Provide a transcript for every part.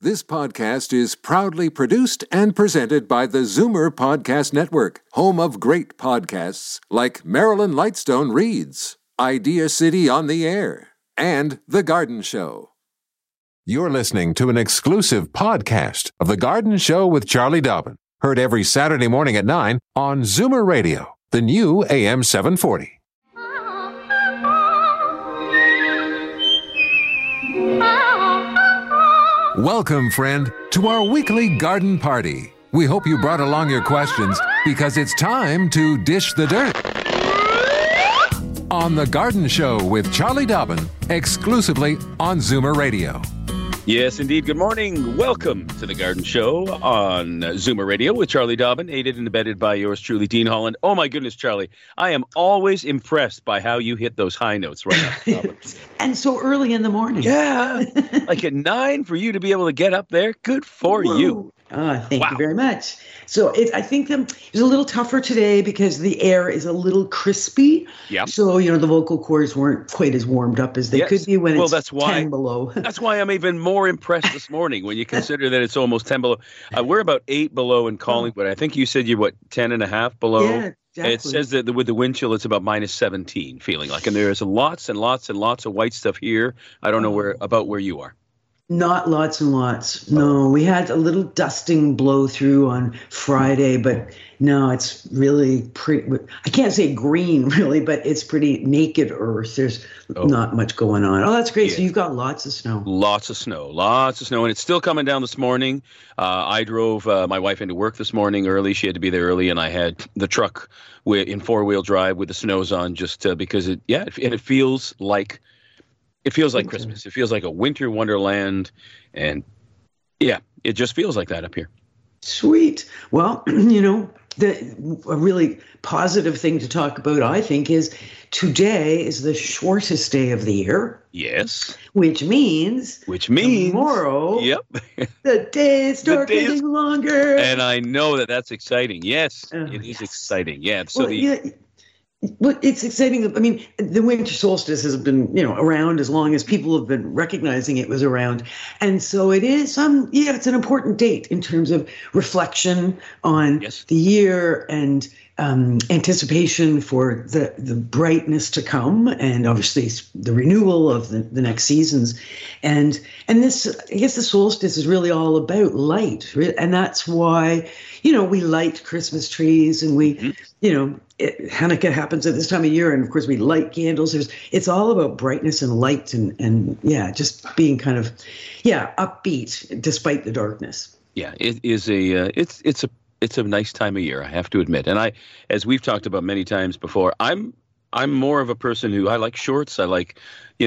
This podcast is proudly produced and presented by the Zoomer Podcast Network, home of great podcasts like Marilyn Lightstone Reads, Idea City on the Air, and The Garden Show. You're listening to an exclusive podcast of The Garden Show with Charlie Dobbin, heard every Saturday morning at 9 on Zoomer Radio, the new AM 740. Welcome, friend, to our weekly garden party. We hope you brought along your questions because it's time to dish the dirt. On The Garden Show with Charlie Dobbin, exclusively on Zoomer Radio. Yes, indeed. Good morning. Welcome to The Garden Show on Zoomer Radio with Charlie Dobbin, aided and abetted by yours truly, Dean Holland. Oh, my goodness, Charlie. I am always impressed by how you hit those high notes right now. And so early in the morning. Yeah. Like at 9 for you to be able to get up there. Good for you. Thank you very much. So I think it's a little tougher today because the air is a little crispy. Yeah. So, the vocal cords weren't quite as warmed up as they could be when it's 10 below. That's why I'm even more impressed this morning when you consider that it's almost 10 below. We're about 8 below in Collingwood. I think you said you're, 10 and a half below? Yeah, exactly. It says that with the wind chill, it's about minus 17 feeling like. And there's lots and lots and lots of white stuff here. I don't know where you are. Not lots and lots. No, we had a little dusting blow through on Friday, but no, it's really pretty. I can't say green really, but it's pretty naked earth. There's not much going on. Oh, that's great. Yeah. So you've got lots of snow. Lots of snow. And it's still coming down this morning. I drove my wife into work this morning early. She had to be there early, and I had the truck in 4-wheel drive with the snows on just because it feels like. It feels like Christmas. It feels like a winter wonderland. And yeah, it just feels like that up here. Sweet. Well, a really positive thing to talk about, I think, is today is the shortest day of the year. Yes. Which means tomorrow, the days start getting longer. And I know that's exciting. Yes, it is exciting. Yeah. So But it's exciting. I mean, the winter solstice has been, around as long as people have been recognizing it was around. And so it is, it's an important date in terms of reflection on the year and anticipation for the brightness to come, and obviously the renewal of the next seasons. And this, I guess the solstice is really all about light. And that's why, we light Christmas trees and we, Hanukkah happens at this time of year, and of course we light candles. It's all about brightness and light, and just being kind of upbeat despite the darkness. Yeah, it is it's a nice time of year, I have to admit. And as we've talked about many times before, I'm more of a person who I like shorts. I like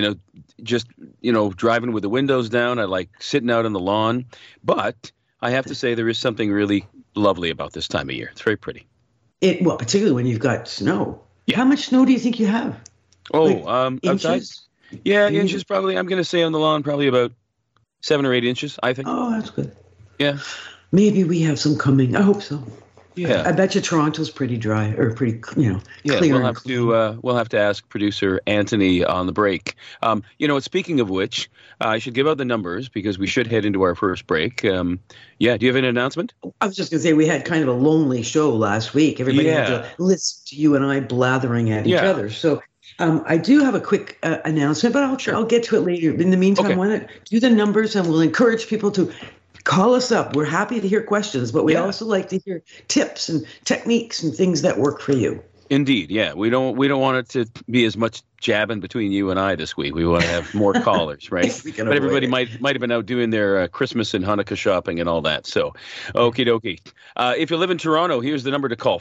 driving with the windows down. I like sitting out on the lawn. But I have to say there is something really lovely about this time of year. It's very pretty. Particularly when you've got snow. Yeah. How much snow do you think you have? Inches? Outside? Yeah, inches probably. I'm going to say on the lawn probably about 7 or 8 inches, I think. Oh, that's good. Yeah. Maybe we have some coming. I hope so. Yeah. I bet you Toronto's pretty dry or pretty, clear. Yeah, we'll have to ask producer Anthony on the break. Speaking of which, I should give out the numbers because we should head into our first break. Do you have an announcement? I was just going to say we had kind of a lonely show last week. Everybody had to listen to you and I blathering at each other. So I do have a quick announcement, but I'll get to it later. In the meantime, why not do the numbers, and we'll encourage people to call us up. We're happy to hear questions, but we also like to hear tips and techniques and things that work for you. Indeed, yeah. We don't want it to be as much jabbing between you and I this week. We want to have more callers, right? But everybody might have been out doing their Christmas and Hanukkah shopping and all that. So, okie dokie. If you live in Toronto, here's the number to call: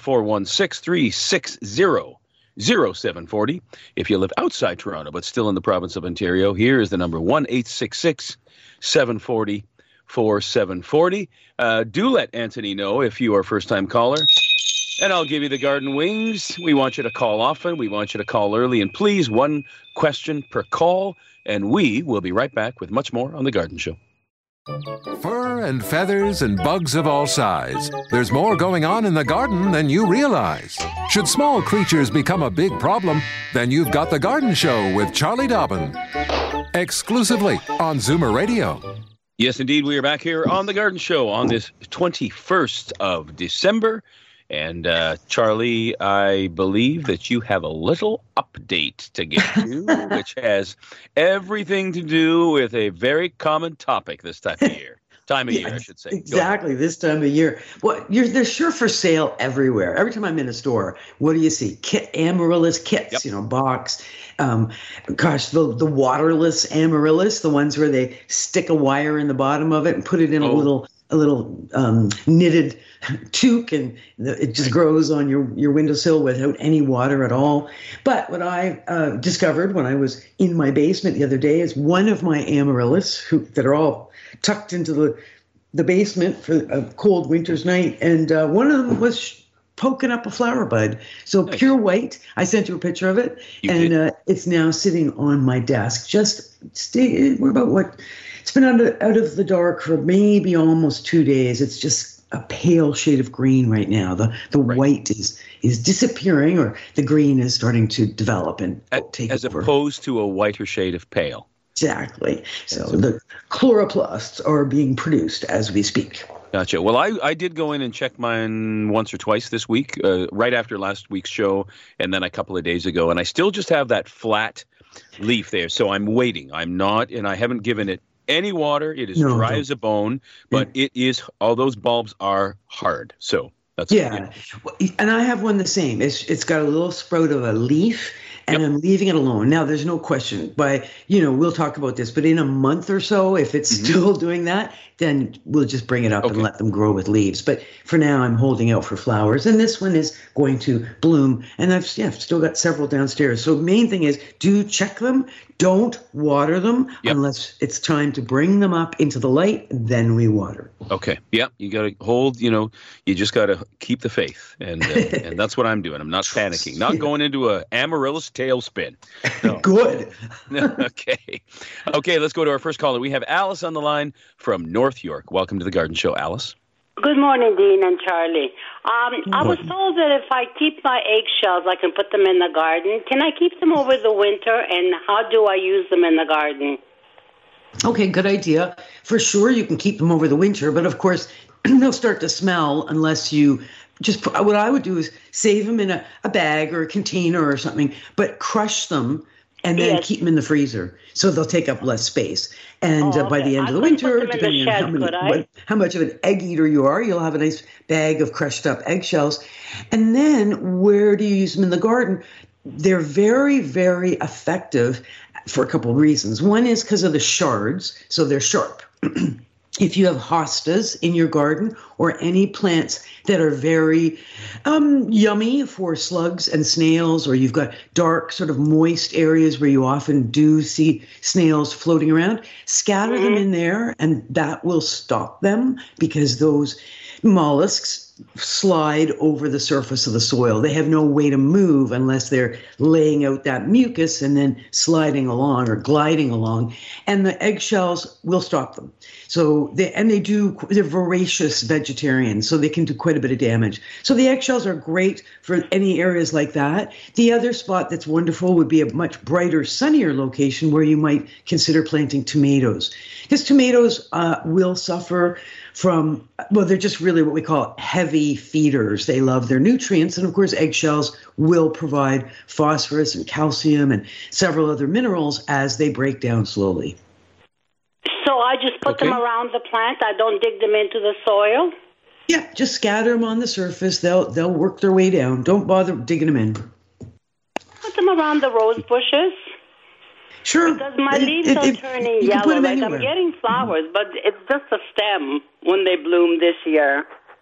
416-360-0740. If you live outside Toronto but still in the province of Ontario, here is the number: 1-866-740. 4740. Do let Anthony know if you are a first-time caller, and I'll give you the garden wings. We want you to call often. We want you to call early, and please, 1 question per call, and we will be right back with much more on The Garden Show. Fur and feathers and bugs of all size. There's more going on in the garden than you realize. Should small creatures become a big problem, then you've got The Garden Show with Charlie Dobbin. Exclusively on Zoomer Radio. Yes, indeed. We are back here on The Garden Show on this 21st of December. And Charlie, I believe that you have a little update to get to, which has everything to do with a very common topic this time of year. Time of year, I should say. Exactly, this time of year. Well, they're sure for sale everywhere. Every time I'm in a store, what do you see? Amaryllis kits, box. The waterless amaryllis, the ones where they stick a wire in the bottom of it and put it in a little knitted toque, and it just grows on your windowsill without any water at all. But what I discovered when I was in my basement the other day is one of my amaryllis that are all tucked into the basement for a cold winter's night, and one of them was poking up a flower bud. So nice. Pure white. I sent you a picture of it, it's now sitting on my desk. We're about what? It's been out of the dark for maybe almost 2 days. It's just a pale shade of green right now. The white is disappearing, or the green is starting to develop and take as over. Opposed to a whiter shade of pale. Exactly. So the chloroplasts are being produced as we speak. Gotcha. Well, I did go in and check mine once or twice this week, right after last week's show, and then a couple of days ago, and I still just have that flat leaf there. So I'm waiting. I haven't given it any water. It is dry as a bone, but it is. All those bulbs are hard. So that's and I have one the same. It's got a little sprout of a leaf. And I'm leaving it alone. Now, there's no question. We'll talk about this, but in a month or so, if it's still doing that, then we'll just bring it up and let them grow with leaves. But for now, I'm holding out for flowers. And this one is going to bloom. And I've still got several downstairs. So main thing is, do check them. Don't water them unless it's time to bring them up into the light. Then we water. Okay. Yeah. You got to hold, you just got to keep the faith. And and that's what I'm doing. I'm not panicking. Not going into a amaryllis tailspin. No. Good. Okay. Let's go to our first caller. We have Alice on the line from North York. Welcome to the Garden Show, Alice. Good morning, Dean and Charlie. I was told that if I keep my eggshells, I can put them in the garden. Can I keep them over the winter, and how do I use them in the garden? Okay, good idea. For sure, you can keep them over the winter, but of course, they'll start to smell unless you what I would do is save them in a bag or a container or something, but crush them and then keep them in the freezer, so they'll take up less space. And by the end of the winter, depending on how much of an egg eater you are, you'll have a nice bag of crushed up eggshells. And then where do you use them in the garden? They're very, very effective for a couple of reasons. One is because of the shards, so they're sharp. If you have hostas in your garden or any plants that are very yummy for slugs and snails, or you've got dark, sort of moist areas where you often do see snails floating around, scatter them in there, and that will stop them, because those mollusks slide over the surface of the soil. They have no way to move unless they're laying out that mucus and then sliding along or gliding along, and the eggshells will stop them. So they're voracious vegetarians, so they can do quite a bit of damage. So the eggshells are great for any areas like that. The other spot that's wonderful would be a much brighter, sunnier location where you might consider planting tomatoes, because tomatoes will suffer from, they're just really what we call heavy feeders. They love their nutrients. And of course, eggshells will provide phosphorus and calcium and several other minerals as they break down slowly. So I just put them around the plant. I don't dig them into the soil? Yeah, just scatter them on the surface. They'll work their way down. Don't bother digging them in. Put them around the rose bushes. Sure. Because my leaves are turning yellow. I'm getting flowers, but it's just a stem when they bloom this year.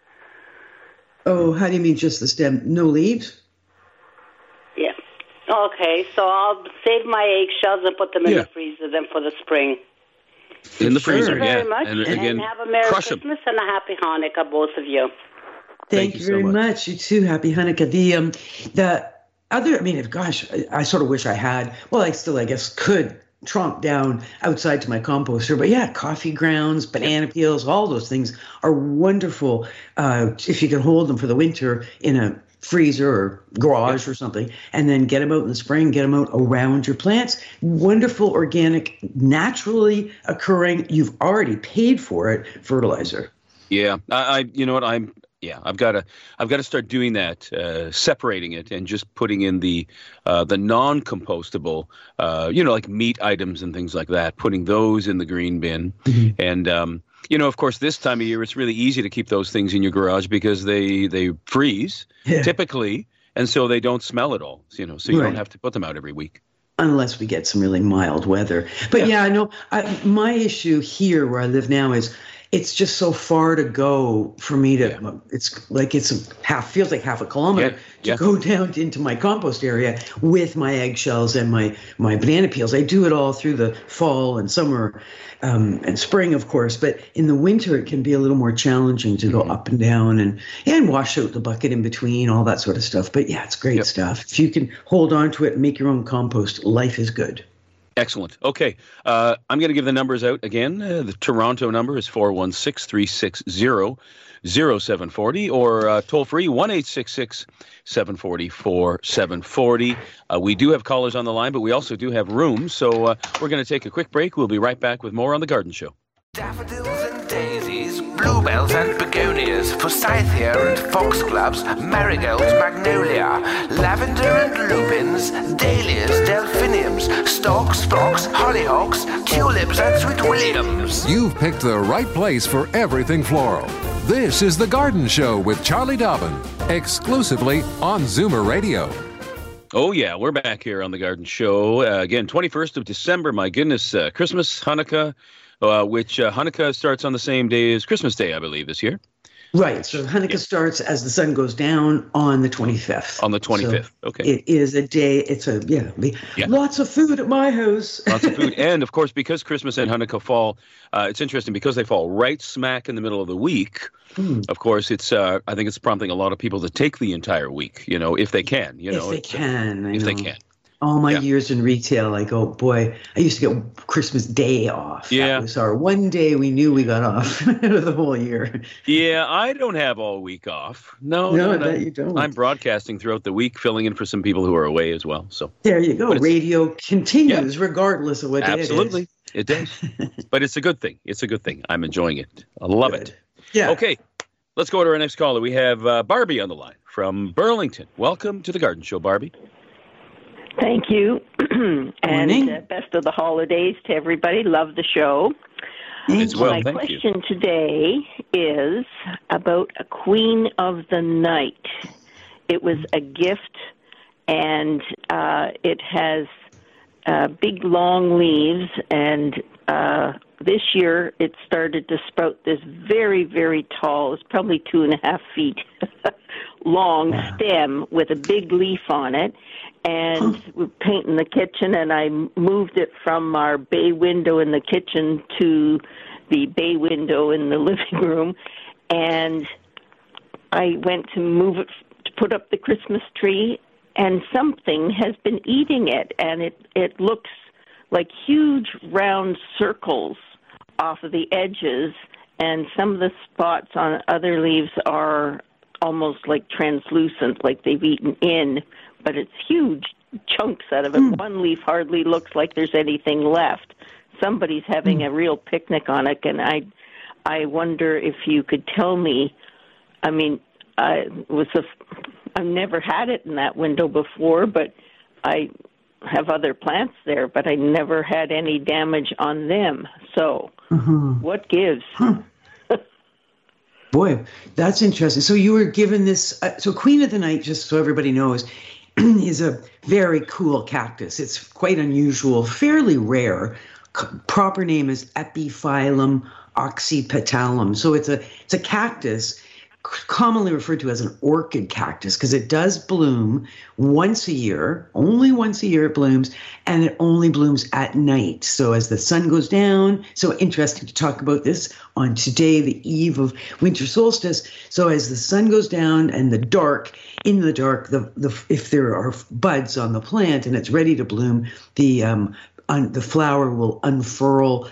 Oh, how do you mean just the stem? No leaves? Yeah. Okay, so I'll save my eggshells and put them in the freezer then for the spring. In the freezer, Thank you very much. And again, have a Merry Christmas and a Happy Hanukkah, both of you. Thank you very much. You too. Happy Hanukkah. The other, I sort of wish I had, I guess could tromp down outside to my composter, but coffee grounds, banana peels, all those things are wonderful if you can hold them for the winter in a freezer or garage or something, and then get them out in the spring, get them out around your plants. Wonderful, organic, naturally occurring, you've already paid for it, fertilizer. Yeah, you know what, I've got to start doing that, separating it and just putting in the non-compostable, like meat items and things like that, putting those in the green bin. Mm-hmm. And, of course, this time of year, it's really easy to keep those things in your garage because they freeze typically. And so they don't smell at all, so you don't have to put them out every week. Unless we get some really mild weather. But my issue here where I live now is it's just so far to go for me to, it's like feels like half a kilometer to go down into my compost area with my eggshells and my banana peels. I do it all through the fall and summer and spring, of course, but in the winter it can be a little more challenging to go up and down and wash out the bucket in between, all that sort of stuff. But yeah, it's great stuff. If you can hold on to it and make your own compost, life is good. Excellent. Okay. I'm going to give the numbers out again. The Toronto number is 416-360-0740 or toll free 1-866-740-4740. We do have callers on the line, but we also do have room. So we're going to take a quick break. We'll be right back with more on The Garden Show. Daffodils and daisies, bluebells and begonias, forsythia and foxgloves, marigolds, magnolia, lavender and lupins, dahlias, delphiniums, stalks, phlox, hollyhocks, tulips and sweet williams. You've picked the right place for everything floral. This is The Garden Show with Charlie Dobbin, exclusively on Zoomer Radio. Oh, yeah, we're back here on The Garden Show. Again, 21st of December, my goodness, Christmas, Hanukkah, which Hanukkah starts on the same day as Christmas Day, I believe, this year. Right. So Hanukkah starts as the sun goes down on the 25th. On the 25th. So okay. It is a day. It's lots of food at my house. Lots of food. And, of course, because Christmas and Hanukkah fall, it's interesting because they fall right smack in the middle of the week. Of course, it's. I think it's prompting a lot of people to take the entire week, if they can. If they can. If they can. All my years in retail, like, oh boy, I used to get Christmas Day off. Yeah. That was our one day we knew we got off out of the whole year. Yeah, I don't have all week off. No, I bet you don't. I'm broadcasting throughout the week, filling in for some people who are away as well. So there you go. Radio continues regardless of what day it is. Absolutely, it does. But it's a good thing. It's a good thing. I'm enjoying it. I love it. Yeah. Okay, let's go to our next caller. We have Barbie on the line from Burlington. Welcome to The Garden Show, Barbie. Thank you. And best of the holidays to everybody. Love the show. As well. My question today is about a Queen of the Night. It was a gift, and it has big, long leaves, and this year it started to sprout this very, very tall, it's probably 2.5 feet long stem with a big leaf on it. And we're painting the kitchen, and I moved it from our bay window in the kitchen to the bay window in the living room. And I went to move it to put up the Christmas tree, and something has been eating it. And it looks like huge round circles off of the edges, and some of the spots on other leaves are almost like translucent, like they've eaten in. But it's huge chunks out of it. One leaf hardly looks like there's anything left. Somebody's having a real picnic on it, and I wonder if you could tell me. I mean, I've never had it in that window before, but I have other plants there, but I never had any damage on them. So, what gives? Boy, that's interesting. So you were given this. So Queen of the Night, just so everybody knows, is a very cool cactus. It's quite unusual, fairly rare. Proper name is Epiphyllum oxypetalum. So it's a cactus commonly referred to as an orchid cactus because it does bloom once a year. Only once a year it blooms, and it only blooms at night. So as the sun goes down, so interesting to talk about this on today, the eve of winter solstice. So as the sun goes down and in the dark, if there are buds on the plant and it's ready to bloom, the flower will unfurl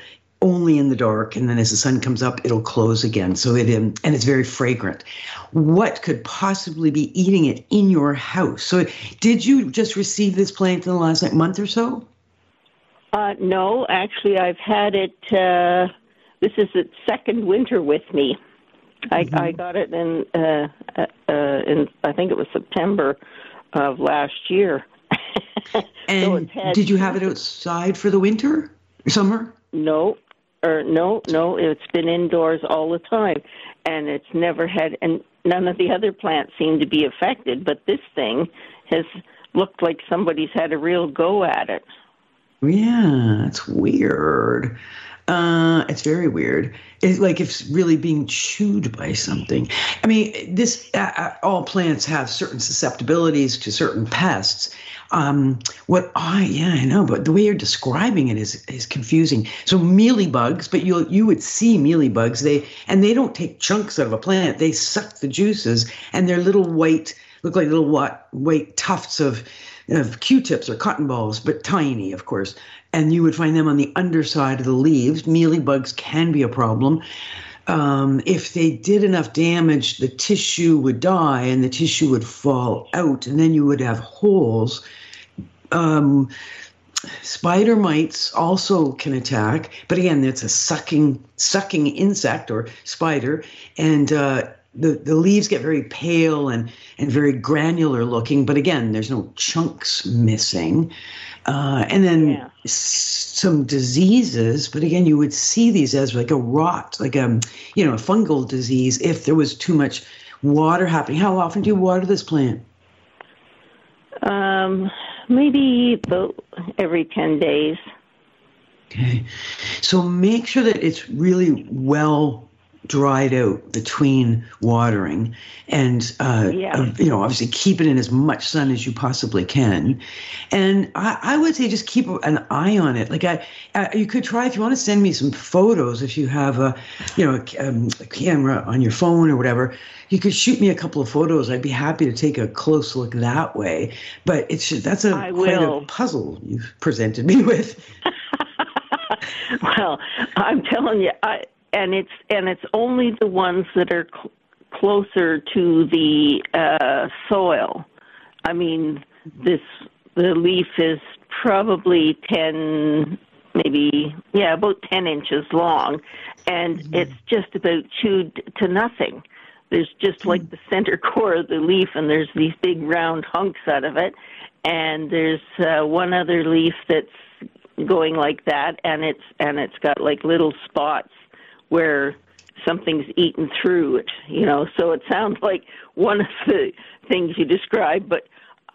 only in the dark, and then as the sun comes up, it'll close again. So and it's very fragrant. What could possibly be eating it in your house? So did you just receive this plant in the last month or so? No, actually, I've had it. This is its second winter with me. I got it in I think it was September of last year. And so did you have it outside for the winter, summer? No. It's been indoors all the time, and it's never had. And none of the other plants seem to be affected, but this thing has looked like somebody's had a real go at it. Yeah, it's weird. It's very weird. It's like it's really being chewed by something. I mean, all plants have certain susceptibilities to certain pests. I know, but the way you're describing it is confusing. So mealybugs, but you would see mealybugs. They don't take chunks out of a plant. They suck the juices, and they're look like little white tufts of Q-tips or cotton balls, but tiny, of course. And you would find them on the underside of the leaves. Mealybugs can be a problem. If they did enough damage, the tissue would die and the tissue would fall out, and then you would have holes. Spider mites also can attack, but again, it's a sucking insect or spider, and the leaves get very pale and very granular looking, but again, there's no chunks missing. And then some diseases, but again, you would see these as like a rot, like a fungal disease if there was too much water happening. How often do you water this plant? Maybe every 10 days. Okay. So make sure that it's really well dried out between watering, and obviously keep it in as much sun as you possibly can. And I would say just keep an eye on it. Like you could try, if you want to send me some photos, if you have a camera on your phone or whatever, you could shoot me a couple of photos. I'd be happy to take a close look that way. But that's quite a puzzle you've presented me with. Well, I'm telling you, And it's only the ones that are closer to the soil. I mean, the leaf is probably about 10 inches long, and it's just about chewed to nothing. There's just like the center core of the leaf, and there's these big round hunks out of it, and there's one other leaf that's going like that, and it's got like little spots where something's eaten through it, So it sounds like one of the things you described, but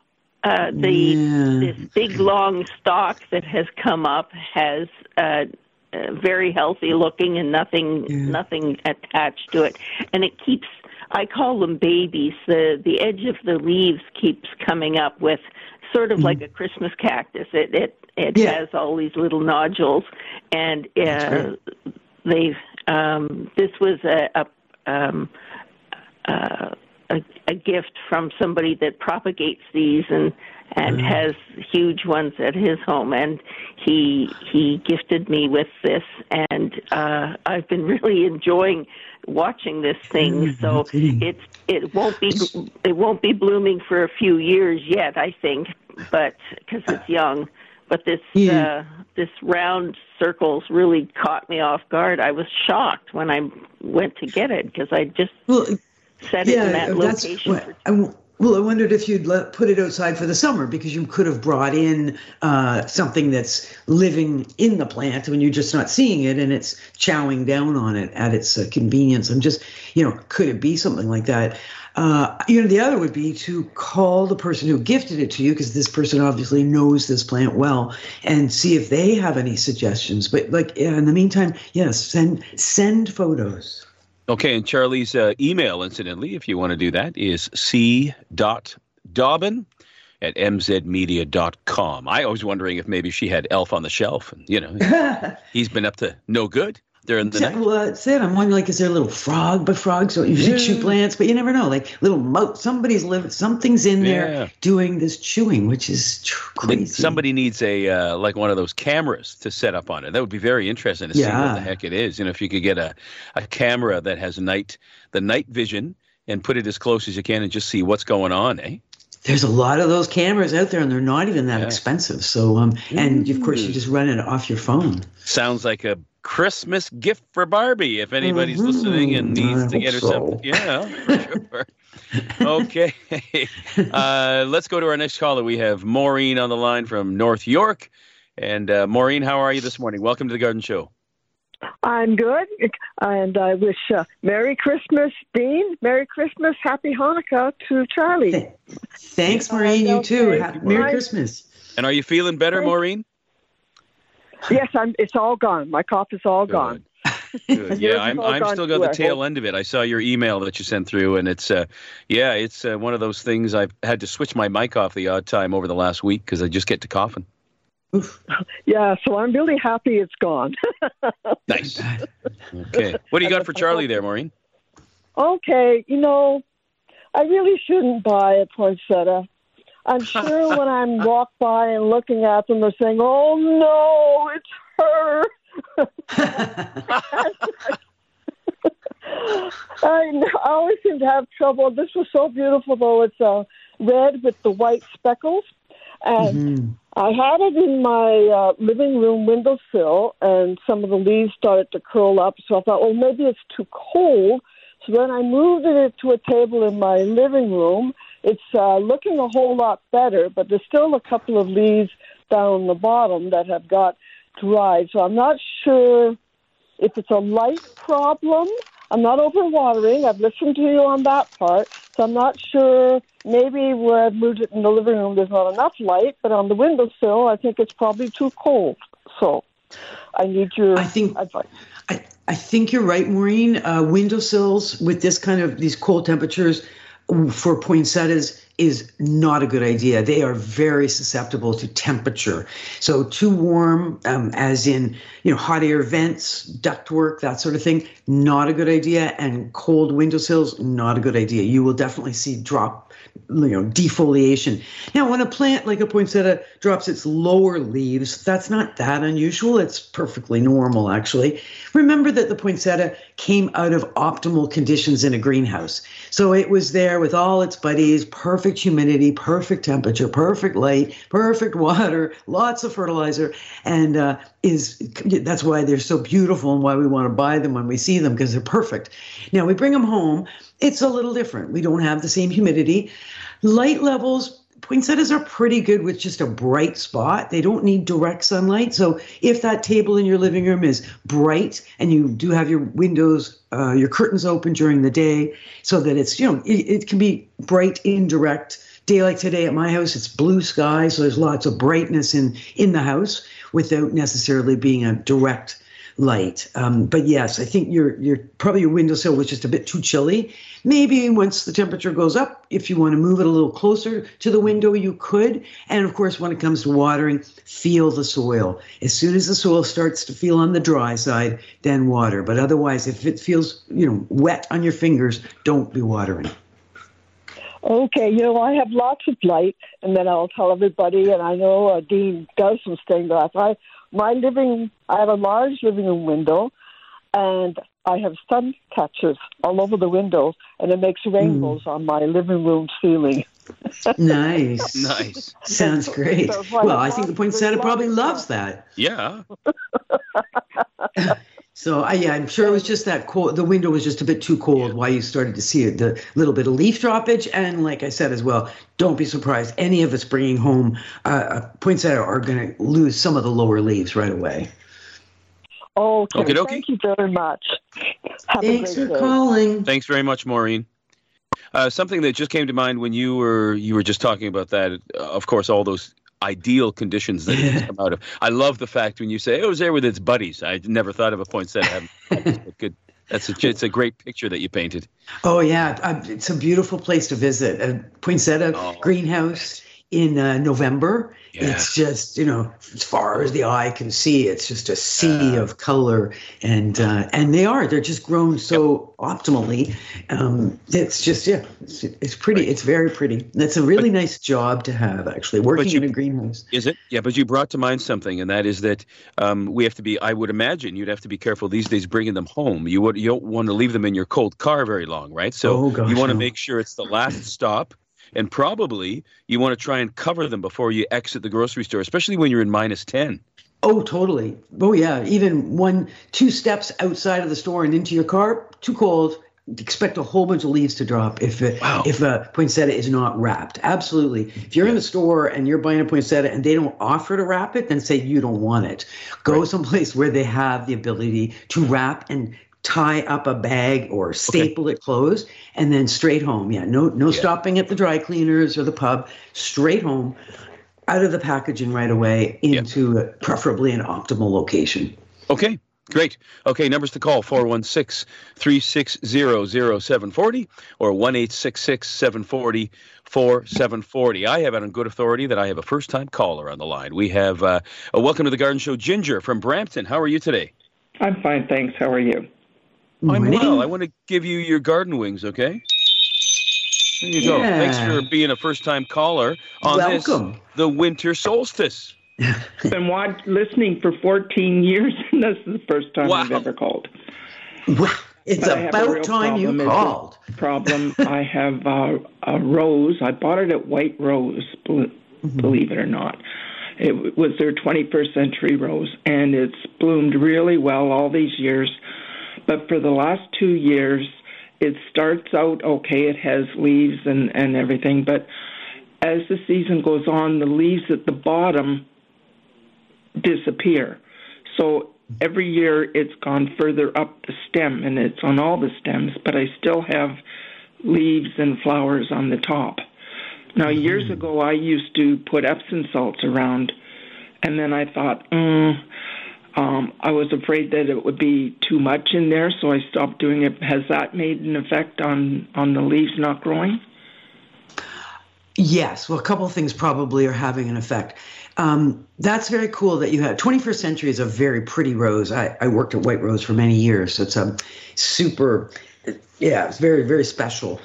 this big long stalk that has come up has very healthy looking and nothing attached to it, and it keeps. I call them babies. The edge of the leaves keeps coming up with sort of like a Christmas cactus. It has all these little nodules, and they've. This was a gift from somebody that propagates these and has huge ones at his home, and he gifted me with this, and I've been really enjoying watching this thing. So it won't be blooming for a few years yet, I think, but because it's young. But this round circles really caught me off guard. I was shocked when I went to get it because I just set it in that location. I wondered if you'd put it outside for the summer, because you could have brought in something that's living in the plant when you're just not seeing it and it's chowing down on it at its convenience. I'm just, could it be something like that? The other would be to call the person who gifted it to you, because this person obviously knows this plant well, and see if they have any suggestions. But in the meantime, yes, send photos. Okay, and Charlie's email, incidentally, if you want to do that, is c.dobbin@mzmedia.com. I was wondering if maybe she had Elf on the Shelf, and he's been up to no good. during the night. Well, that's it. I'm wondering, like, is there a little frog? But frogs don't usually chew plants, but you never know. Like, little mouse, something's in there doing this chewing, which is crazy. Somebody needs a like one of those cameras to set up on it. That would be very interesting to see what the heck it is. If you could get a camera that has the night vision and put it as close as you can and just see what's going on, eh? There's a lot of those cameras out there, and they're not even that expensive. So, and of course, you just run it off your phone. Sounds like a Christmas gift for Barbie. If anybody's listening and needs to get her something, for sure. Okay, let's go to our next caller. We have Maureen on the line from North York, and Maureen, how are you this morning? Welcome to the Garden Show. I'm good, and I wish Merry Christmas, Dean. Merry Christmas, Happy Hanukkah to Charlie. Thanks, Maureen. You too. Merry Christmas. And are you feeling better, Maureen? Yes, it's all gone. My cough is all gone. Good. Yeah, I'm still got the tail end of it. I saw your email that you sent through, and it's one of those things. I've had to switch my mic off the odd time over the last week because I just get to coughing. Oof. Yeah, so I'm really happy it's gone. Nice. Okay. What do you got for Charlie there, Maureen? Okay, I really shouldn't buy a poinsettia. I'm sure when I'm walk by and looking at them, they're saying, "Oh no, it's her." I always seem to have trouble. This was so beautiful, though. It's red with the white speckles. And I had it in my living room windowsill, and some of the leaves started to curl up. So I thought, well, maybe it's too cold. So then I moved it to a table in my living room. It's looking a whole lot better, but there's still a couple of leaves down the bottom that have got dried. So I'm not sure if it's a light problem. I'm not overwatering. I've listened to you on that part. So I'm not sure. Maybe where I've moved it in the living room, there's not enough light. But on the windowsill, I think it's probably too cold. So I need your advice. I think you're right, Maureen. Windowsills with these cold temperatures for poinsettias is not a good idea. They are very susceptible to temperature. So too warm, as in, hot air vents, ductwork, that sort of thing, not a good idea. And cold windowsills, not a good idea. You will definitely see defoliation. Now, when a plant like a poinsettia drops its lower leaves, that's not that unusual. It's perfectly normal, actually. Remember that the poinsettia came out of optimal conditions in a greenhouse. So it was there with all its buddies, perfect humidity, perfect temperature, perfect light, perfect water, lots of fertilizer, and that's why they're so beautiful and why we want to buy them when we see them, because they're perfect. Now, we bring them home. It's a little different. We don't have the same humidity. Light levels, poinsettias are pretty good with just a bright spot. They don't need direct sunlight. So if that table in your living room is bright and you do have your windows, your curtains open during the day so that it's, it can be bright, indirect. Day like today at my house, it's blue sky. So there's lots of brightness in the house without necessarily being a direct light. But yes, I think your windowsill was just a bit too chilly. Maybe once the temperature goes up, if you want to move it a little closer to the window, you could. And of course, when it comes to watering, feel the soil. As soon as the soil starts to feel on the dry side, then water. But otherwise, if it feels, wet on your fingers, don't be watering. Okay, I have lots of light, and then I'll tell everybody, and I know Dean does some stained glass. I have a large living room window, and I have sun catchers all over the windows, and it makes rainbows on my living room ceiling. Nice. Nice. Sounds great. Well, I think the poinsettia probably loves that. Yeah. So, I'm sure it was just that cold. The window was just a bit too cold while you started to see it, the little bit of leaf droppage. And like I said as well, don't be surprised. Any of us bringing home a poinsettia are going to lose some of the lower leaves right away. Okay. Okey-dokey. Thank you very much. Thanks for calling. Thanks very much, Maureen. Something that just came to mind when you were just talking about that, of course, all those ideal conditions that it come out of. I love the fact when you say it was there with its buddies. I never thought of a poinsettia having good. It's a great picture that you painted. Oh yeah, it's a beautiful place to visit. A poinsettia greenhouse in November. Yeah. It's just, as far as the eye can see, it's just a sea of color, and they're just grown so optimally. It's just, it's pretty. It's very pretty. That's a really nice job to have, actually, working in a greenhouse. Is it? Yeah, but you brought to mind something, and that is that we have to be, I would imagine you'd have to be careful these days bringing them home. You don't want to leave them in your cold car very long, right? So you want to make sure it's the last stop. And probably you want to try and cover them before you exit the grocery store, especially when you're in -10. Oh, totally. Oh, yeah. Even 1-2 steps outside of the store and into your car, too cold. Expect a whole bunch of leaves to drop if a poinsettia is not wrapped. Absolutely. If you're in the store and you're buying a poinsettia and they don't offer to wrap it, then say you don't want it. Go someplace where they have the ability to wrap and tie up a bag or staple it closed, and then straight home. Yeah, no stopping at the dry cleaners or the pub. Straight home, out of the packaging right away into preferably an optimal location. Okay, great. Okay, numbers to call, 416-360-0740 or 1-866-740-4740. I have it on good authority that I have a first-time caller on the line. We have a Welcome to the Garden Show, Ginger from Brampton. How are you today? I'm fine, thanks. How are you? I'm well. I want to give you your garden wings, okay? There you go. Thanks for being a first-time caller on the winter solstice. I've been listening for 14 years, and this is the first time I've ever called. Well, it's about time you called. I have a rose. I bought it at White Rose, believe it or not. It was their 21st century rose, and it's bloomed really well all these years. But for the last 2 years, it starts out okay. It has leaves and everything. But as the season goes on, the leaves at the bottom disappear. So every year it's gone further up the stem, and it's on all the stems, but I still have leaves and flowers on the top. Now, years ago, I used to put Epsom salts around, and then I thought, I was afraid that it would be too much in there, so I stopped doing it. Has that made an effect on the leaves not growing? Yes. Well, a couple of things probably are having an effect. That's very cool that you have. 21st Century is a very pretty rose. I worked at White Rose for many years, so it's a super, it's very, very special.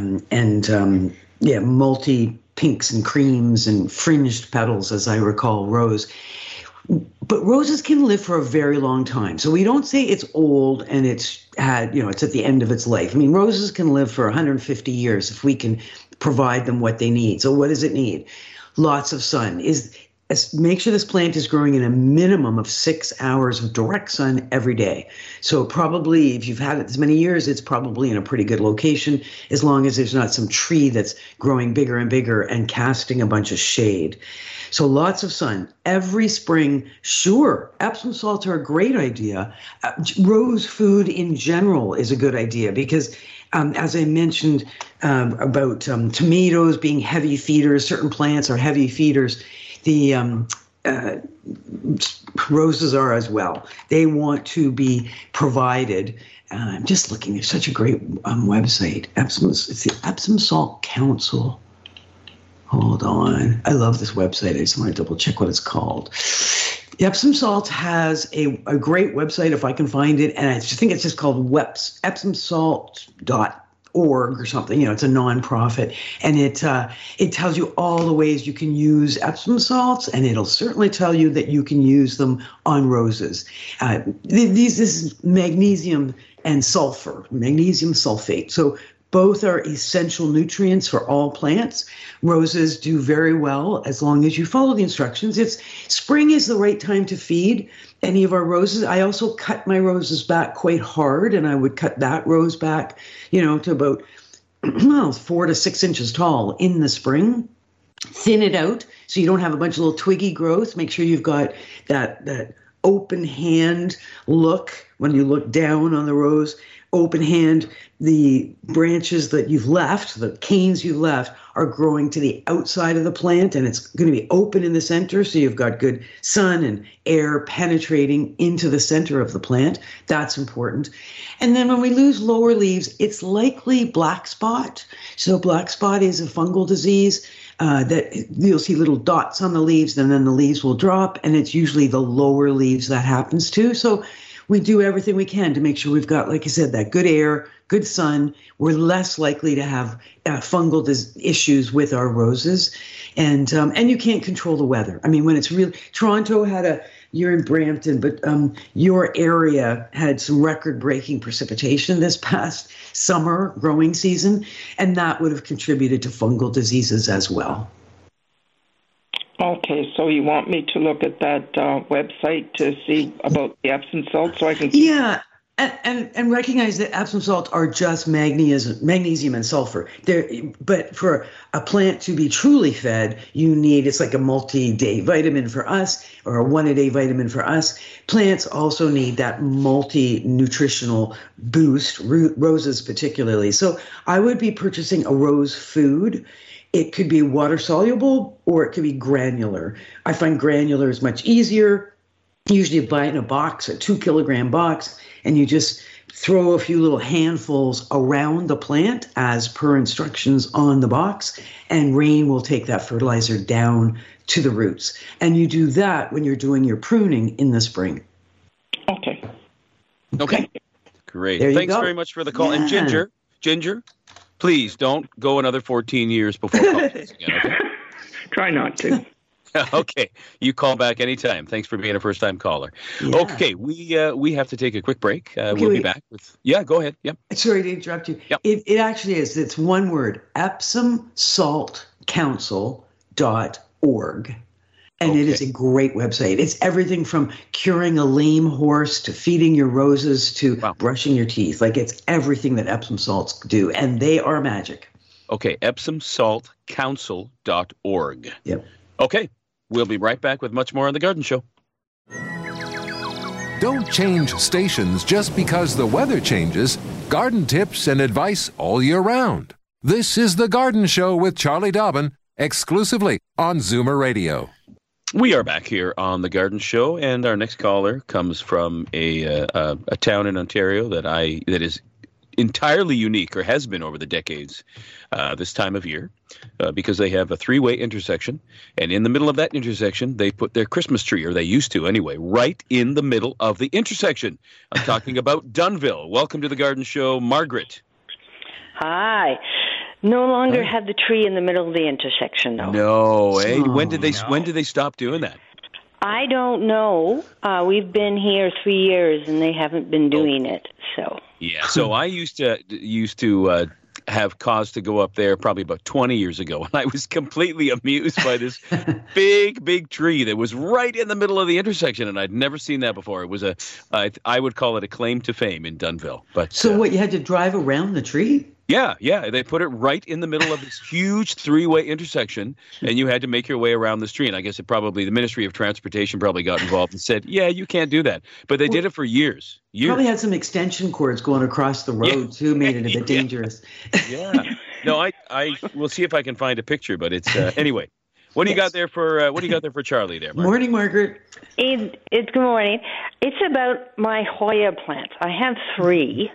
Multi pinks and creams and fringed petals, as I recall, rose. But roses can live for a very long time. So we don't say it's old and it's at the end of its life. I mean, roses can live for 150 years if we can provide them what they need. So what does it need? Lots of sun. Make sure this plant is growing in a minimum of 6 hours of direct sun every day. So probably if you've had it this many years, it's probably in a pretty good location, as long as there's not some tree that's growing bigger and bigger and casting a bunch of shade. So lots of sun every spring. Sure, Epsom salts are a great idea. Rose food in general is a good idea because as I mentioned about tomatoes being heavy feeders, certain plants are heavy feeders. The roses are as well. They want to be provided. I'm just looking. There's such a great website. It's the Epsom Salt Council. Hold on. I love this website. I just want to double check what it's called. The Epsom Salt has a great website, if I can find it, and I think it's just called epsomsalt.org or something. It's a nonprofit, and it tells you all the ways you can use Epsom salts, and it'll certainly tell you that you can use them on roses. This is magnesium and sulfur, magnesium sulfate. So both are essential nutrients for all plants. Roses do very well as long as you follow the instructions. Spring is the right time to feed any of our roses. I also cut my roses back quite hard, and I would cut that rose back, to about 4 to 6 inches tall in the spring. Thin it out so you don't have a bunch of little twiggy growth. Make sure you've got that open hand look when you look down on the rose. Open hand, the branches that you've left, the canes you've left, are growing to the outside of the plant, and it's going to be open in the center, so you've got good sun and air penetrating into the center of the plant. That's important. And then when we lose lower leaves, it's likely black spot. So black spot is a fungal disease. that you'll see little dots on the leaves, and then the leaves will drop, and it's usually the lower leaves that happens to. So we do everything we can to make sure we've got, like I said, that good air, good sun. We're less likely to have fungal issues with our roses, and you can't control the weather. I mean, when it's really Toronto you're in Brampton, but your area had some record-breaking precipitation this past summer growing season, and that would have contributed to fungal diseases as well. Okay, so you want me to look at that website to see about the Epsom salt so I can... Yeah, and recognize that Epsom salts are just magnesium and sulfur. But for a plant to be truly fed, it's like a multi-day vitamin for us, or a one-a-day vitamin for us. Plants also need that multi-nutritional boost, roses particularly. So I would be purchasing a rose food. It could be water soluble or it could be granular. I find granular is much easier. Usually you buy it in a box, a 2-kilogram box, and you just throw a few little handfuls around the plant as per instructions on the box, and rain will take that fertilizer down to the roots. And you do that when you're doing your pruning in the spring. Okay. Great. Thanks very much for the call. Yeah. And Ginger, please don't go another 14 years before calling us again, okay? Try not to. Okay, you call back anytime. Thanks for being a first-time caller. Yeah. Okay, we have to take a quick break. We'll be back with... Yeah, go ahead. Yep. Sorry to interrupt you. Yep. It actually is. It's one word, EpsomSaltCouncil.org. And it is a great website. It's everything from curing a lame horse to feeding your roses to brushing your teeth. Like, it's everything that Epsom salts do, and they are magic. Okay, EpsomSaltCouncil.org. Yep. Okay, we'll be right back with much more on The Garden Show. Don't change stations just because the weather changes. Garden tips and advice all year round. This is The Garden Show with Charlie Dobbin, exclusively on Zoomer Radio. We are back here on The Garden Show, and our next caller comes from a town in Ontario that is entirely unique, or has been over the decades, this time of year, because they have a 3-way intersection, and in the middle of that intersection, they put their Christmas tree, or they used to anyway, right in the middle of the intersection. I'm talking about Dunnville. Welcome to The Garden Show, Margaret. Hi. No longer have the tree in the middle of the intersection, though. No, eh? When did they stop doing that? I don't know. We've been here 3 years, and they haven't been doing it. So yeah. So I used to have cause to go up there probably about 20 years ago, and I was completely amused by this big tree that was right in the middle of the intersection, and I'd never seen that before. It was I would call it a claim to fame in Dunnville. But so what? You had to drive around the tree? Yeah. They put it right in the middle of this huge 3-way intersection, and you had to make your way around this tree. And I guess the Ministry of Transportation probably got involved and said, yeah, you can't do that. But they did it for years. Probably had some extension cords going across the road, too, made it a bit dangerous. Yeah. No, I will see if I can find a picture, but it's, anyway. What do you got there for Charlie there, Margaret? Morning, Margaret. It's good morning. It's about my Hoya plants. I have 3.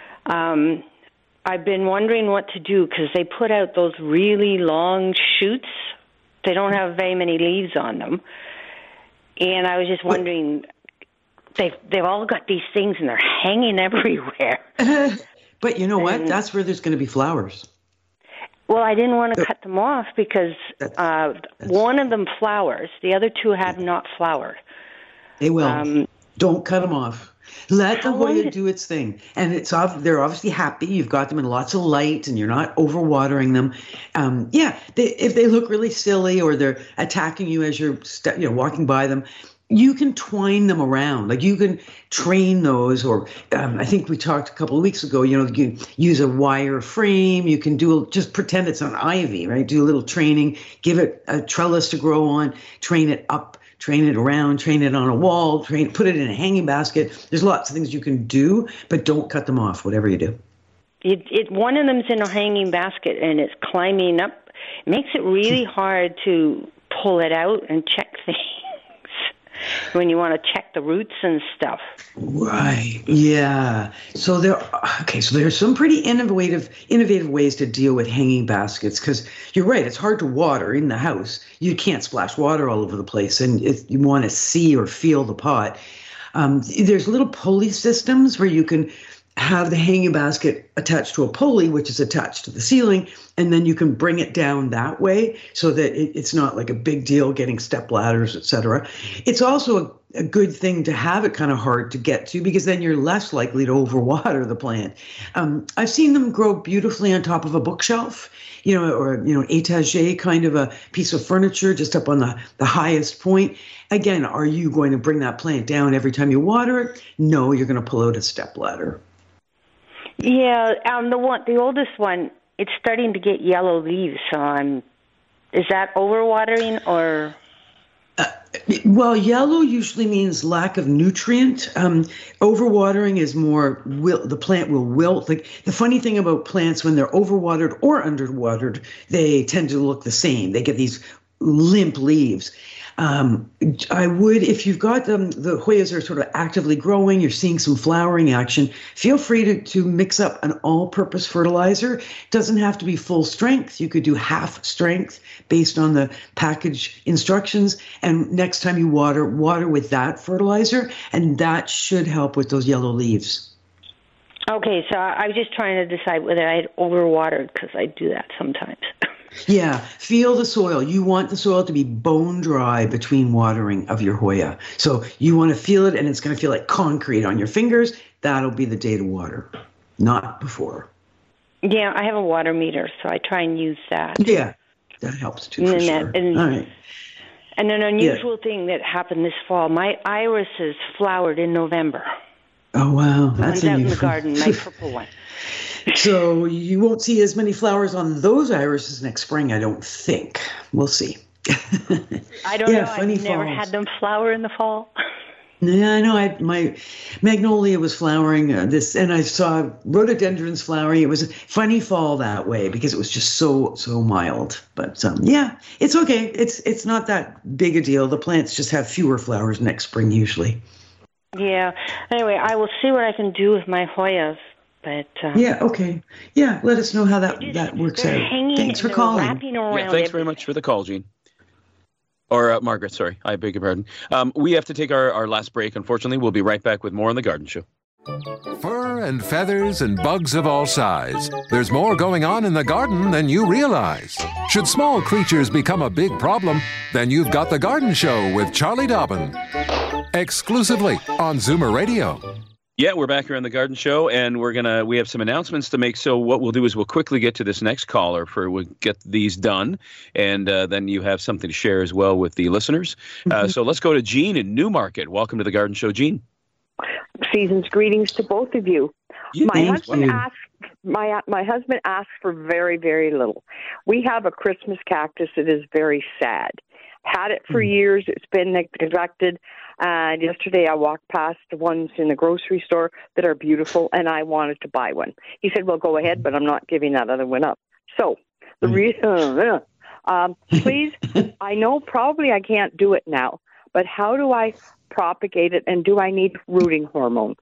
I've been wondering what to do because they put out those really long shoots. They don't have very many leaves on them. And I was just wondering, they've all got these things and they're hanging everywhere. But you know what? That's where there's going to be flowers. Well, I didn't want to cut them off because one of them flowers. The other 2 have not flowered. They will. Don't cut them off. Let the Hoya do its thing. And they're obviously happy. You've got them in lots of light and you're not overwatering them. If they look really silly or they're attacking you as you're walking by them, you can twine them around. Like you can train those, or I think we talked a couple of weeks ago, you can use a wire frame. You can just pretend it's an ivy, right? Do a little training, give it a trellis to grow on, train it up, train it around, train it on a wall, put it in a hanging basket. There's lots of things you can do, but don't cut them off, whatever you do. One of them's in a hanging basket and it's climbing up. It makes it really hard to pull it out and check things. when you want to check the roots and stuff. Right. Yeah. So there's some pretty innovative ways to deal with hanging baskets, because you're right. It's hard to water in the house. You can't splash water all over the place, and if you want to see or feel the pot. There's little pulley systems where you can have the hanging basket attached to a pulley, which is attached to the ceiling, and then you can bring it down that way so that it's not like a big deal getting step ladders, etc. It's also a good thing to have it kind of hard to get to, because then you're less likely to overwater the plant. I've seen them grow beautifully on top of a bookshelf, or an étagère kind of a piece of furniture just up on the highest point. Again, are you going to bring that plant down every time you water it? No, you're going to pull out a step ladder. Yeah, the oldest one, it's starting to get yellow leaves. So is that overwatering or? Well, yellow usually means lack of nutrient. Overwatering is more the plant will wilt. Like, the funny thing about plants, when they're overwatered or underwatered, they tend to look the same. They get these limp leaves. I would, if you've got the Hoyas are sort of actively growing, you're seeing some flowering action, feel free to mix up an all-purpose fertilizer. It doesn't have to be full strength. You could do half strength based on the package instructions. And next time you water with that fertilizer, and that should help with those yellow leaves. Okay, so I was just trying to decide whether I had overwatered, because I do that sometimes. Yeah, feel the soil. You want the soil to be bone dry between watering of your Hoya. So you want to feel it, and it's going to feel like concrete on your fingers. That'll be the day to water, not before. Yeah, I have a water meter, so I try and use that. Yeah, that helps too, for sure. All right. And an unusual thing that happened this fall, my irises flowered in November. Oh, wow. That's the ones out in the garden, my purple one. So you won't see as many flowers on those irises next spring, I don't think. We'll see. I don't know. I've never had them flower in the fall. Yeah, I know. My magnolia was flowering and I saw rhododendrons flowering. It was a funny fall that way because it was just so mild. But yeah, it's okay. It's not that big a deal. The plants just have fewer flowers next spring usually. Yeah. Anyway, I will see what I can do with my Hoyas. But, yeah, okay. Yeah, let us know how that works out. Thanks for calling. Yeah, thanks very much for the call, Jean. Or Margaret, sorry. I beg your pardon. We have to take our last break, unfortunately. We'll be right back with more on The Garden Show. Fur and feathers and bugs of all size. There's more going on in the garden than you realize. Should small creatures become a big problem, then you've got The Garden Show with Charlie Dobbin. Exclusively on Zoomer Radio. Yeah, we're back here on The Garden Show, and we have some announcements to make. So what we'll do is we'll quickly get to this next caller we'll get these done, and then you have something to share as well with the listeners. So let's go to Jean in Newmarket. Welcome to The Garden Show, Jean. Season's greetings to both of you. Yeah, my husband asked for very, very little. We have a Christmas cactus that is very sad. Had it for years. It's been neglected. And yesterday I walked past the ones in the grocery store that are beautiful, and I wanted to buy one. He said, well, go ahead, but I'm not giving that other one up. So the reason, please, I know probably I can't do it now, but how do I propagate it, and do I need rooting hormone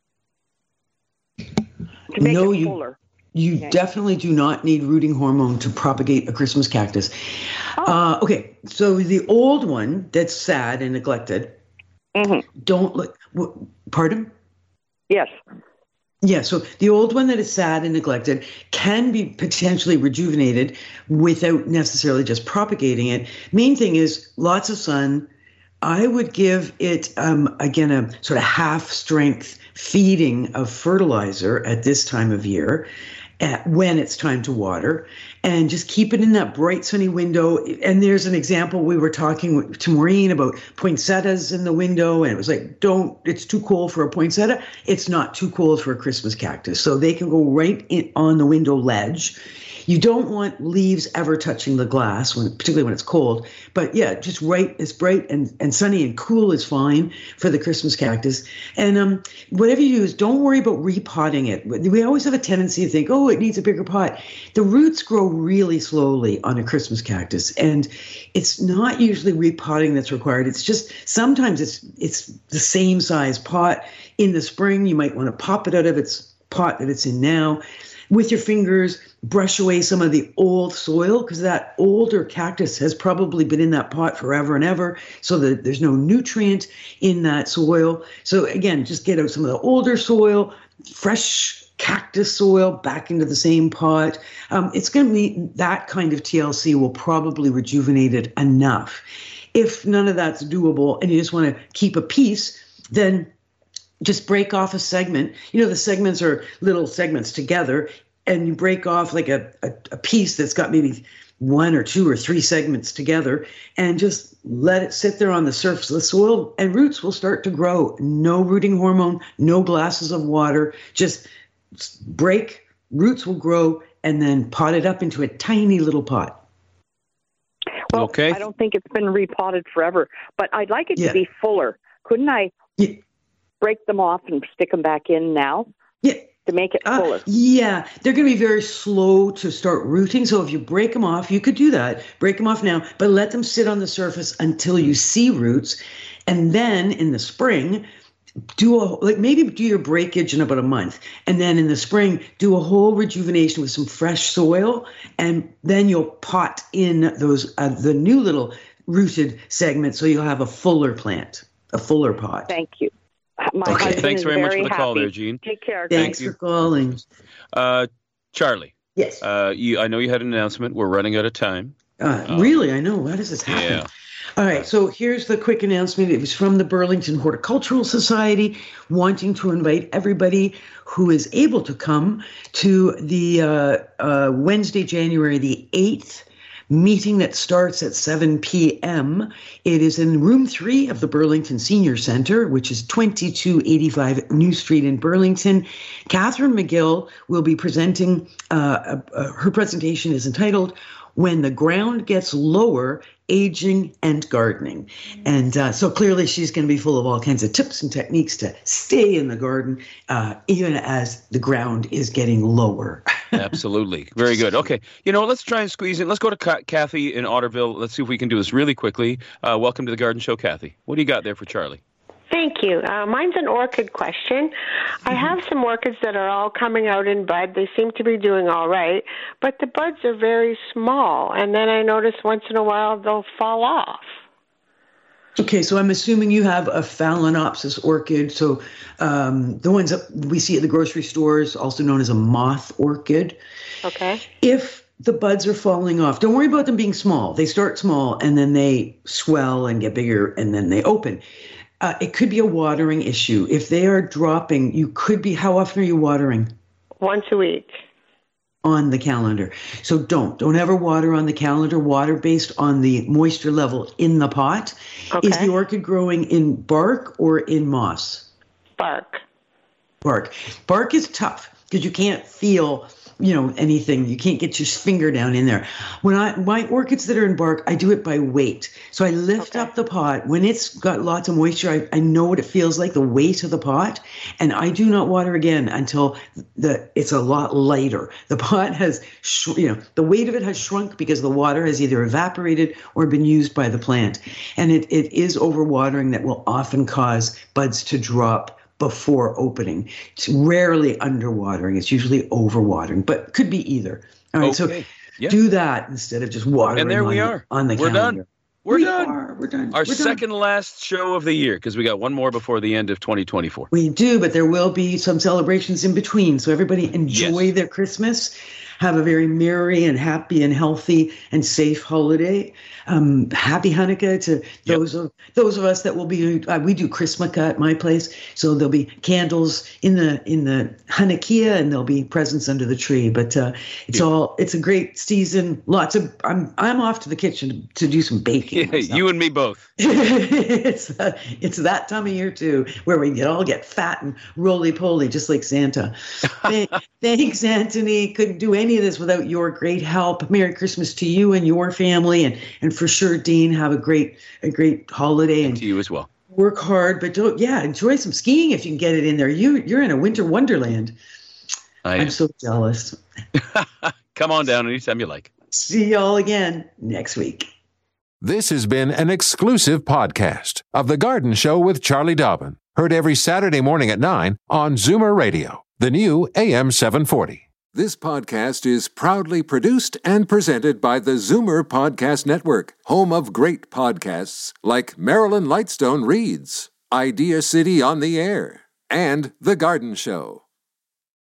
to make it fuller? You definitely do not need rooting hormone to propagate a Christmas cactus. Oh. Okay, so the old one that's sad and neglected, don't look. Pardon? Yes. Yeah, so the old one that is sad and neglected can be potentially rejuvenated without necessarily just propagating it. Main thing is lots of sun. I would give it, again, a sort of half-strength feeding of fertilizer at this time of year, when it's time to water, and just keep it in that bright sunny window. And there's an example, we were talking to Maureen about poinsettias in the window, and it was like, it's too cold for a poinsettia. It's not too cold for a Christmas cactus. So they can go right in on the window ledge. You don't want leaves ever touching the glass, particularly when it's cold. But yeah, just it's bright and sunny and cool is fine for the Christmas cactus. And whatever you use, don't worry about repotting it. We always have a tendency to think, oh, it needs a bigger pot. The roots grow really slowly on a Christmas cactus, and it's not usually repotting that's required. It's just sometimes it's the same size pot. In the spring, you might want to pop it out of its pot that it's in now. With your fingers, brush away some of the old soil, because that older cactus has probably been in that pot forever and ever, so that there's no nutrient in that soil. So again, just get out some of the older soil, fresh cactus soil back into the same pot. It's going to be that kind of TLC will probably rejuvenate it enough. If none of that's doable and you just want to keep a piece, then just break off a segment. The segments are little segments together, and you break off like a piece that's got maybe 1 or 2 or 3 segments together, and just let it sit there on the surface of the soil, and roots will start to grow. No rooting hormone, no glasses of water, just break, roots will grow, and then pot it up into a tiny little pot. Well, okay. I don't think it's been repotted forever, but I'd like it to be fuller. Couldn't I break them off and stick them back in now? Yeah. To make it fuller. Yeah, they're going to be very slow to start rooting. So if you break them off, you could do that. Break them off now, but let them sit on the surface until you see roots. And then in the spring, maybe do your breakage in about a month. And then in the spring, do a whole rejuvenation with some fresh soil. And then you'll pot in those the new little rooted segments, so you'll have a fuller plant, a fuller pot. Thank you. Thanks very much for the happy. call there, Jean. Take care. Thanks for calling. Charlie. Yes. I know you had an announcement. We're running out of time. Really? I know. Why does this happen? Yeah. All right. So here's the quick announcement. It was from the Burlington Horticultural Society, wanting to invite everybody who is able to come to the Wednesday, January the 8th, meeting that starts at 7 p.m. It is in room 3 of the Burlington Senior Center, which is 2285 New Street in Burlington. Catherine McGill will be presenting, her presentation is entitled, When the Ground Gets Lower, Aging and Gardening. And so clearly she's going to be full of all kinds of tips and techniques to stay in the garden, even as the ground is getting lower. Absolutely. Very good. Okay. Let's try and squeeze in. Let's go to Kathy in Otterville. Let's see if we can do this really quickly. Welcome to the Garden Show, Kathy. What do you got there for Charlie? Thank you. Mine's an orchid question. I have some orchids that are all coming out in bud. They seem to be doing all right, but the buds are very small, and then I notice once in a while they'll fall off. Okay, so I'm assuming you have a Phalaenopsis orchid. So the ones that we see at the grocery stores, also known as a moth orchid. Okay. If the buds are falling off, don't worry about them being small. They start small, and then they swell and get bigger, and then they open. It could be a watering issue. If they are dropping, how often are you watering? Once a week. On the calendar. So don't ever water on the calendar. Water based on the moisture level in the pot. Okay. Is the orchid growing in bark or in moss? Bark. Bark is tough because you can't feel anything. You can't get your finger down in there. My orchids that are in bark, I do it by weight. So I lift up the pot. When it's got lots of moisture, I know what it feels like, the weight of the pot. And I do not water again until it's a lot lighter. The pot has, the weight of it has shrunk because the water has either evaporated or been used by the plant. And it is overwatering that will often cause buds to drop before opening. It's rarely underwatering. It's usually overwatering, but could be either. All right, so do that instead of just watering. And there we are. On the calendar. We're done. Our second last show of the year, because we got one more before the end of 2024. We do, but there will be some celebrations in between. So everybody enjoy their Christmas. Have a very merry and happy and healthy and safe holiday. Happy Hanukkah to those of us that will be. We do Christmas at my place, so there'll be candles in the Hanukkah, and there'll be presents under the tree. But it's a great season. I'm off to the kitchen to do some baking. Yeah, you and me both. It's that time of year too, where we all get fat and roly poly, just like Santa. Thanks, Anthony. Couldn't do any any of this without your great help. Merry Christmas to you and your family, and for sure, Dean, have a great holiday. And to you as well. Work hard, but enjoy some skiing if you can get it in there. You're in a winter wonderland. I'm so jealous. Come on down anytime you like. See y'all again next week. This has been an exclusive podcast of The Garden Show with Charlie Dobbin. Heard every Saturday morning at 9 on Zoomer Radio, the new AM 740. This podcast is proudly produced and presented by the Zoomer Podcast Network, home of great podcasts like Marilyn Lightstone Reads, Idea City on the Air, and The Garden Show.